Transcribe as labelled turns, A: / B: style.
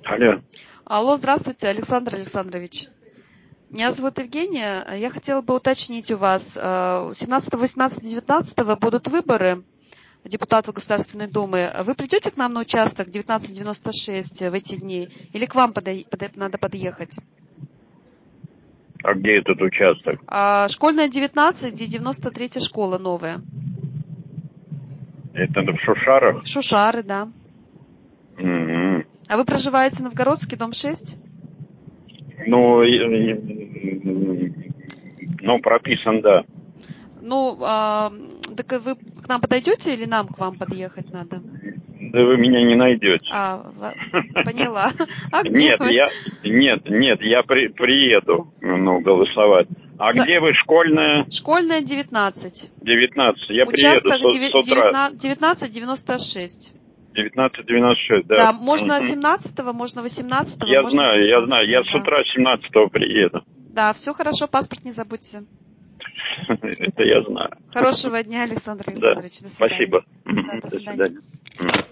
A: Алло.
B: Алло, здравствуйте, Александр Александрович. Меня зовут Евгения. Я хотела бы уточнить у вас. 17, 18, 19 будут выборы депутатов Государственной Думы. Вы придете к нам на участок 1996 в эти дни? Или к вам надо подъехать?
A: А где этот участок?
B: Школьная 19, где 93-я школа новая.
A: Это в Шушарах?
B: Шушары, да.
A: Угу.
B: А вы проживаете в Новгородске, дом 6?
A: Ну, прописан, да.
B: Ну, так вы к нам подойдете или нам к вам подъехать надо?
A: Да вы меня не найдете.
B: Поняла. А где
A: нет,
B: вы?
A: Я приеду, голосовать. А где вы, школьная?
B: Школьная 19.
A: 19. Я
B: Участок
A: приеду с утра.
B: 1996.
A: 1996, да.
B: Да, можно 17-го, можно 18-го,
A: Я
B: можно
A: знаю.
B: 19-го.
A: Я с утра 17-го приеду.
B: Да, все хорошо, паспорт не забудьте.
A: Это я знаю.
B: Хорошего дня, Александр Александрович.
A: Да.
B: До свидания.
A: Спасибо.
B: Да, до свидания.